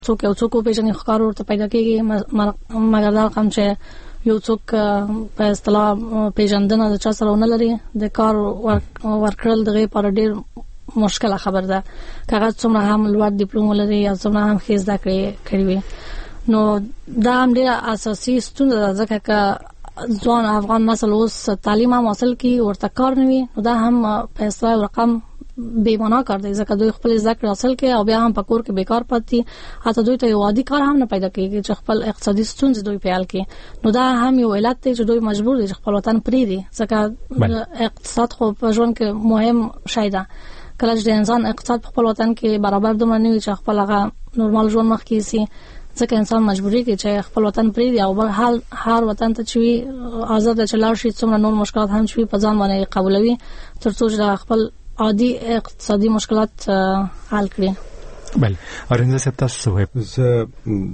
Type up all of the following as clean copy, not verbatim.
څوک یو څوک په ځنې ښکار ورته پیدا کېږي، مګر دا رقم چې یو څوک په اصطلاح پیژندنه د چا سره نه لري د کار ورکړل دغه پر ډیر مشکله خبر ده. کاغذ څومره هم لوړ ډیپلوم لري یا څومره هم ښه زده کړې وي، نو دا هم ډیره اساسي ستونزه ده، ځکه که ځوان افغان نسل اوس تعلیم هم حاصل کړي ورته کار نه وي، نو دا هم په اصطلاح رقم بے معنا کار دی، ځکه دوی خپل زده کړې حاصل کړي او بیا هم په کور کې بیکار پاتې، حتی دوی ته یو عادي کار هم نه پیدا کېږي چې خپل اقتصادي ستونزې دوی په حل کړي. نو دا هم یو علت دی چې دوی مجبور دي چې خپل وطن پرېږدي، ځکه اقتصاد خو په ژوند کې مهم شی ده. کله چې د انسان اقتصاد په خپل وطن کې برابر دومره نه وي چې خپل هغه نورمال ژوند مخکې سي، ځکه انسان مجبوری کې چې خپل وطن پرېږدي او بل هر وطن ته چې وي آزاد چې لاړ شي، څومره نور مشکلات هم چې په ځان باندې قبولوي تر څو چې خپل عادي اقتصادي مشکلات حل کړي. بله ارنده صاحب تاسو څه زه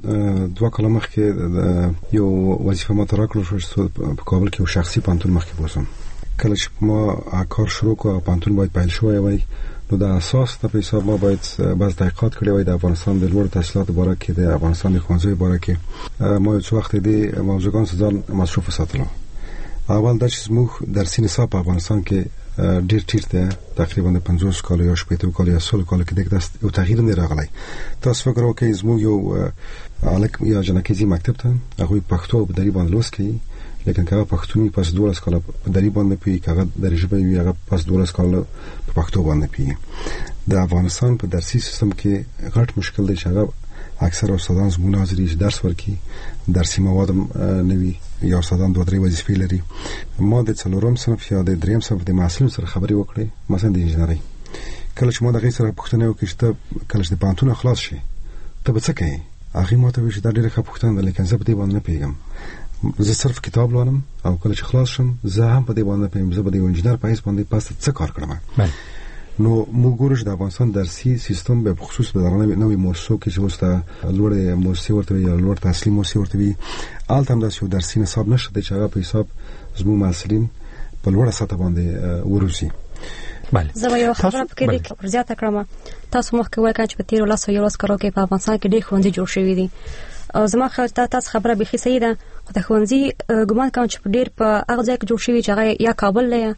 2 کاله مخکې یو وظیفه ما ته راکړل شو چې په کابل کې یو شخصي پانتون مخکې بوسم. کله چې ما کار شروع کړ پانتون باید پیل شوی وای، نو د اساس په حساب ما باید بعض تحقیقات کړی وای د افغانستان د لوړ تحصیلاتو باره کې، د افغانستان د ښوونځیو باره کې. ما یو څو وخت دې موضوعګان ځان مصروف ساتلو. اول دا چې موږ درسي نصاب په افغانستان کې ډیر ټیټ ده، تقریبا 50 کال یا 80 کال یا 100 کال کې دغه یو تغییر نه راغلی. تاسو فکر وکړئ زموږ یو الک یا جنکیزي مکتب ته هغه پښتو په دری باندې لوست کوي، لیکن کله پښتوني پس 12 کال په دری باندې پی کاغه درجه به وي هغه پس 12 کال په پښتو باندې پی. د افغانستان په درسي سیستم کې غټ مشکل دی چې هغه اکثر استادان زموږ ناظري درس ورکي، درسي مواد نوي یا استادان 2-3 وظیفې لري. ما د 4م صنف یا د 3م صنف د محصلینو سره خبرې وکړې، مثلا د انجنیري. کله چې ما دغه سره پوښتنه وکړه چې ته کله چې د پانتون خلاص شې ته به څه کوې، هغه ما ته ویل چې دا ډېره ښه پوښتنه ده، لیکن زه په دې باندې نه پوهېږم. زه صرف کتاب لولم او کله چې خلاص شم زه هم په دې باندې نه پوهېږم، زه به د انجنیر په حیث باندې پاسته څه کار کړم. نو موږ ګورو چې د افغانستان درسي سیستم به خصوص په نوې موسسو کې چې اوس ته لوړ موسسې ورته یا لوړ تحصیلي موسسې ورته وي، هلته هم داسې یو درسي نصاب نشته چې هغه په حساب زموږ محصلین په لوړه سطح باندې وروزي. بله زه به یو خبره پکې دې زیاته کړم. تاسو مخکې وایئ چې په 13 کالو کې په افغانستان کې ډېر ښوونځي جوړ شوي دي. زما خیال تاسو خبره به صحیح ده، خو د ښوونځي ګمان کوم چې ډېر په هغه ځای کې جوړ شوي چې هغه یا کابل دی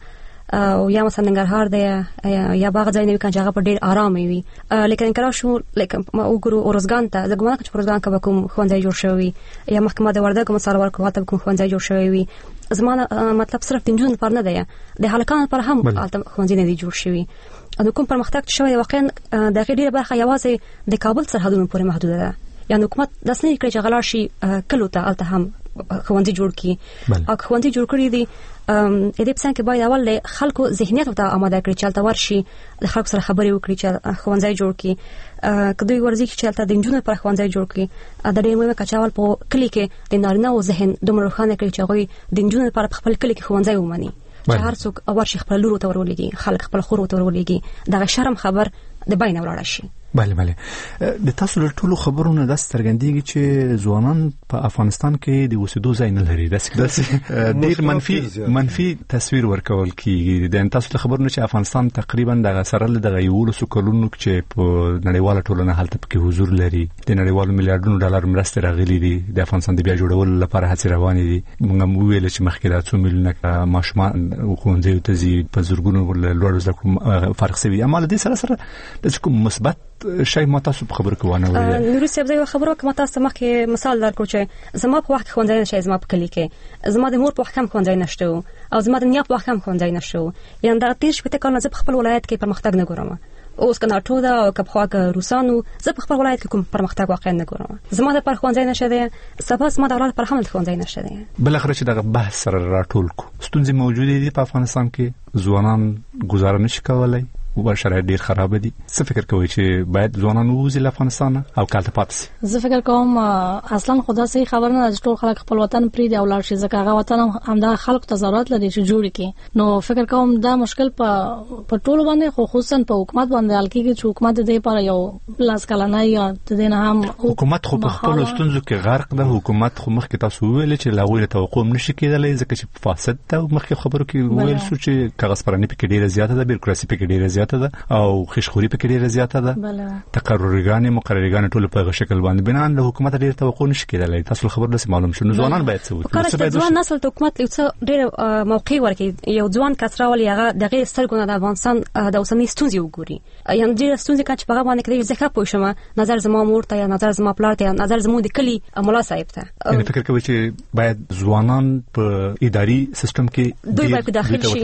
او یا مثلا ننګرهار دی یا باغ ځای نه وي چې هغه په ډېر آرام وي. لیکن کله شو لیکن ما وګورو اورزګان ته زه ګمان کوم چې اورزګان کې کوم ښوونځي جوړ شوی یا محکمه د وردګ مثال ورکوه ته کوم ښوونځي جوړ شوی وي. زما مطلب صرف د نجونو لپاره نه دی، د هلکانو لپاره هم ښوونځي نه دي جوړ شوي. د کوم پرمختګ شوی واقعا د ډېره برخه یوازې د کابل سرحدونو پورې محدوده ده، یعنی حکومت داسې نه کړی چې غلار شي کلو ته الته هم ښوونځي جوړ کړي. او ښوونځي جوړ کړي دي دې په څنګه کې باید اول له خلکو ذهنیت ته آماده کړي چې الته ورشي د خلکو سره خبرې وکړي چې ښوونځي جوړ کړي. کدوې ورځي چې الته د نجونو پر ښوونځي جوړ کړي د ډېر مهمه کچاول په کلی کې د نارینه او ذهن دومره روښانه کړي چې هغه د نجونو لپاره خپل کلی کې ښوونځي ومني چې هر څوک ورشي خپل لور ته ورولېږي، خلک خپل خور ته ورولېږي، دغه شرم خبر د بینه ولاړ شي. بله بله د تاسو له ټولو خبرونو د سترګندېږي چې ځوانان په افغانستان کې د اوسېدو ځای نه لري، داسې ډېر منفي تصویر ورکول کیږي. د تاسو له خبرونو چې افغانستان تقریبا د سره له دغه 11 کلونو چې په نړیواله ټولنه هلته پکې حضور لري، د نړیوالو میلیارډونو ډالر مرستې راغلي دي، د افغانستان د بیا جوړولو لپاره هڅې روانې دي. موږ هم ویل چې مخکې د 2 میلیونه ماشومان ښوونځیو ته ځي، په زرګونو لوړ زده کړو فرق شوی. اما له دې سره د کوم مثبت شای ما تاسو په خبرو کې وانه ویل. نوري صاحب زه خبرو کې ما تاسو مخکې مثال درکړم چې زما په وخت ښوونځی نشي، زما په کلی کې زما د مور په وخت هم ښوونځی نشته او زما د نیا په وخت هم ښوونځی نشته. یعنی دا 30 کال نه زه په خپل ولایت کې پرمختګ نه ګورم. اوس کنه ټول دا او کبخواګ روسانو زه په خپل ولایت کې کوم پرمختګ واقع نه ګورم. زما د پر ښوونځی نشته دی، سبا زما د اولاد پر هم ښوونځی نشته دی. بل اخر چې دغه بحث سره راټول کو ستونزې موجوده دي په افغانستان کې، ځوانان گزاره نشي کولای او شرایط ډیر خراب دي. څه فکر کوئ چې باید ځوانان ووځي له افغانستان او کالته پاتې شي؟ زه فکر کوم اصلا خدا صحیح خبر نه ده چې ټول خلک خپل وطن پرېږدي او لاړ شي، ځکه هغه وطن همدا خلکو ته ضرورت لري چې جوړ کړي. نو فکر کوم دا مشکل په ټولو باندې، خو خصوصا په حکومت باندې حل کېږي چې حکومت دې لپاره یو لاس کلنۍ یا د نه هم حکومت خو په خپل ستونزو کې غرق ده. حکومت خو مخکې تاسو ویل چې لاغوی توقع نشي کېدلی ځکه چې فاسد ده. مخکې خبرو کې ویل شو چې کاغذ پرانی پکې ډیره زیاته ده، بیروکراسي پکې ډیره زیاته زیاته ده او خشخوري پکې ډیره زیاته ده. تقررګان مقررګان ټول په شکل باندې بنا له حکومت ډیر توقع نشي کېدلی. تاسو خبر ده معلوم شنو ځوانان باید څه وکړي. کله چې ځوان نسل ته حکومت له ډیر موقع ورکړي یو ځوان کثراول هغه دغه سترګونه د افغانستان د اوسنۍ ستونزې وګوري. یعنی ډیر ستونزې کچ په باندې کې ځکه پوه شم نظر زما مور ته یا نظر زما پلار ته یا نظر زمو د کلی مولا صاحب ته. یعنی فکر کوي چې باید ځوانان په اداري سیستم کې دوی باید داخل شي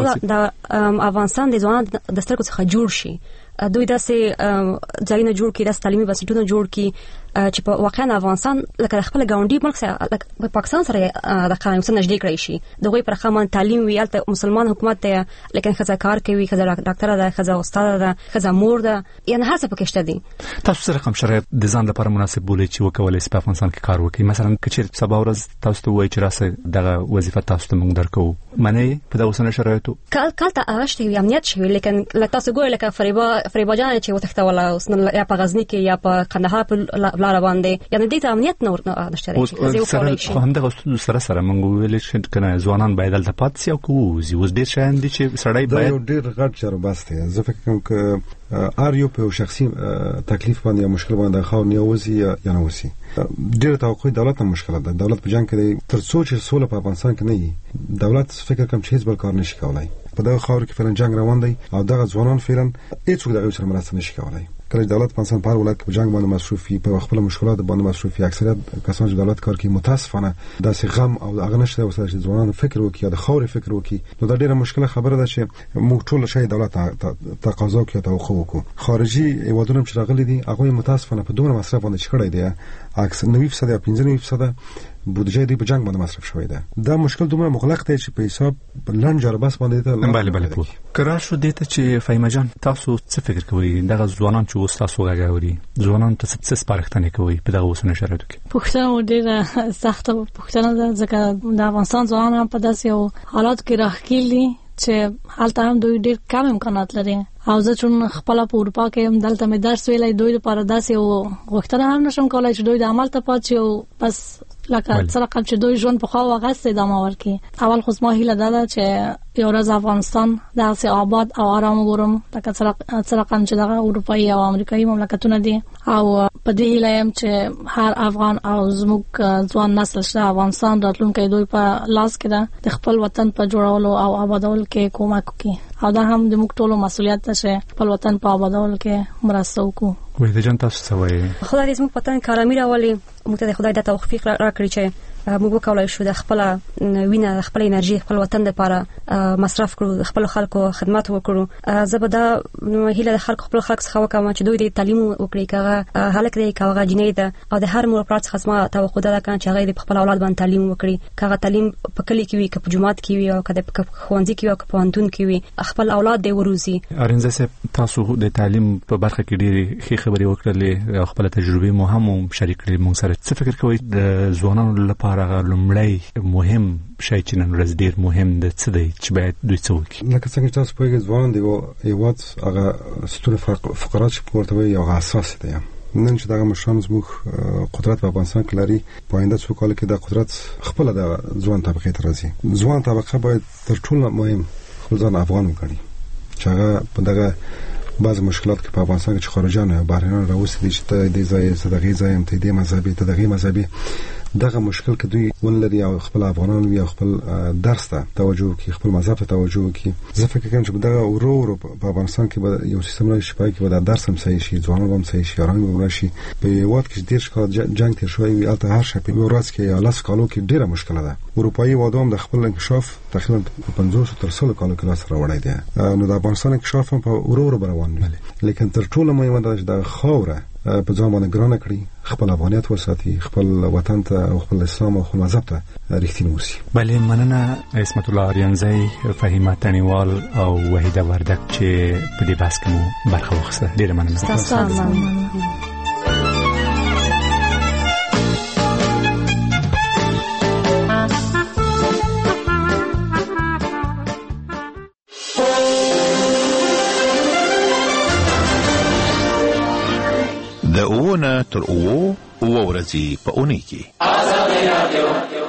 د افغانستان د ځوانانو د سترګو څخه جوړ شي. دوی داسې ځایونه جوړ کړي، داسې تعلیمي بنسټونه جوړ کړي چې په واقعا افغانستان لکه خپل ګاونډي ملک سره لکه پاکستان سره د قانون سره نږدې کړی شي. دغه پر خامن تعلیم ویالته مسلمان حکومت ته لیکن خزه کار کوي، خزه ډاکټر ده، خزه استاد ده، خزه مور ده، یعنی هر څه پکې شته دي. تاسو سره کوم شرایط د ځان لپاره مناسب بولئ چې وکولای شئ په افغانستان کې کار وکړئ؟ مثلا کچیر سبا ورځ تاسو ته وایي چې راسه دغه وظیفه تاسو ته موږ درکو، معنی په دغه شرایطو کال ته اغشته وي امنیت شي، لیکن لکه تاسو ګویا لکه فریبا جان چې وتښته ولا اوس یا په غزنی کې یا په قندهار په لار باندې یعنی د امنیت نور نشته. خو همدغه سره موږ ویل چې کنه ځوانان باید دلته پاتې شي او کوزي اوس ډیر شاین دي چې سړی باید ډیر غټ چرباست دی. زه فکر کوم چې یو په شخصي تکلیف باندې یا مشکل باندې خو نیوزي یا نه وسی ډیر توقع دولت نه مشکل ده. دولت په جنگ کې تر څو چې سوله په افغانستان کې نه وي دولت فکر کوم چې هیڅ بل کار نشي کولای. په دغه خاور کې فعلا جنگ روان دی او دغه ځوانان فعلا هیڅ دغه سره مرسته نشي کولای. کله دولت په انسان په ولایت کې جنگ باندې مصروفي په خپل مشکلات باندې مصروفي اکثریت کسان چې دولت کار کوي متاسفانه داسې غم او هغه نشته وسره چې ځوانان فکر وکړي د خاور فکر وکړي. نو دا ډیره مشکله خبره ده چې موږ ټول شي دولت تقاضا کوي توقع وکړو. خارجي هیوادونه چې راغلي دي هغه متاسفانه په دومره مصرف باندې چکړای دي عکس 90% یا 15% بودجه دی په جنگ باندې مصرف شوی ده. دا مشکل دومره مغلق دی چې په حساب بلند جربس باندې ته بله پوه کرا شو دته چې فایمه جان تاسو څه فکر کوئ دغه ځوانان چې اوس تاسو غاوري ځوانان ته څه سپارښتنه کوي په دغه وسونه شرایطو کې؟ پوښتنه ډیره سخته پوښتنه ده ځکه د افغانستان ځوانان په داسې حالات کې راخېلي چې حالت هم دوی ډیر کم امکانات لري او زه چون خپل په اروپا کې هم دلته مې درس ویلای دوی لپاره داسې غوښتنه هم نشم کولای چې دوی د عمل ته پاتې او بس لکه سره کوم چې دوی ژوند په خوا واغسته ادامه ورکړي. اول خو ما هیله ده چې یو ورځ افغانستان داسې آباد او آرام وګورم لکه سره کوم چې دغه اروپایي او امریکایي مملکتونه دي او په دې هیله يم چې هر افغان او زموږ ځوان نسل چې افغانستان راتلونکي دوی په لاس کې ده د خپل وطن په جوړولو او آبادولو کې کومک وکړي او دا هم د موږ ټولو مسؤلیت ده چې خپل وطن په آبادولو کې مرسته وکړو. وې د جان تاسو سوي خدای دې زموږ وطن کارامي راولي. موږ ته خدای د توفیق راکړي چې موږ وکولای شو د خپل وینه خپل انرژي خپل وطن لپاره مصرف کړو، خپل خلکو خدمت وکړو. زبدا هیله د خپل خلک څخه وکم چې دوی د تعلیم وکړي کغه هلک دی کغه جنې ده او د هر مور پلار څخه ما توقع ده چې هغه د خپل اولاد باندې تعلیم وکړي کغه تعلیم په کلی کې وي که په جماعت کې وي او که په خوندې کې وي او که په پوهنتون کې وي خپل اولاد دی وروزي. ارنځه سه تاسو د تعلیم په برخه کې ډېری ښه خبرې وکړلې او خپل تجربې مو هم شریک کړې. موږ سره څه فکر کوئ د ځوانانو لپاره لومړی مهم شی چې نن ورځ ډیر مهم دی څه دی چې باید دوی څه وکړي؟ لکه څنګه تاسو پوهیږئ ځوانان دی یو هغه ستون فقرات چې پورته وي یو اساس دی. نن چې دغه مشران زموږ قدرت په افغانستان کې لري په آینده څو کال کې د قدرت خپل د ځوان طبقه ته راځي. ځوان طبقه باید تر ټولو مهم خپل ځان افغان وګڼي چې هغه په دغه بعض مشکلات کې په افغانستان کې خارجان او بهرنیان راوستي چې ته دې ځای صدقې ځای هم ته دې مذهبي ته دغه مذهبي دغه مشکل کې دوی ولري او خپل افغانان وي او خپل درس ته توجه کوي خپل مذهب ته توجه کوي. زه فکر کوم چې دغه ورو په افغانستان کې به یو سیستم راشي چې به د درس هم صحیح شي، ځوانان هم صحیح شي، آرام هم راشي. په یو وخت کې ډیر ښکار جنگ تیر شوی وي البته هر شي په ورځ کې یا لاس کالو کې ډیره مشکله ده. اروپایي وادوم د خپل انکشاف تقریبا 50 تر 100 کالو کې لاس راوړی دی. نو د افغانستان انکشاف هم په ورو روان دی. لیکن تر ټولو مهمه ده چې د خوره په ځان باندې ګرانه کړی خپل افغانیت وساتي، خپل وطن ته او خپل اسلام او خپل مذهب ته رښتینی اوسي. بله مننه عصمت الله اریانزی، فهیمه تنیوال او وحیده وردک چې په دې بحث کې مو برخه واخیسته. ډیره مننه. تاسو د اوونه تر اوو ورځې په اونۍ کې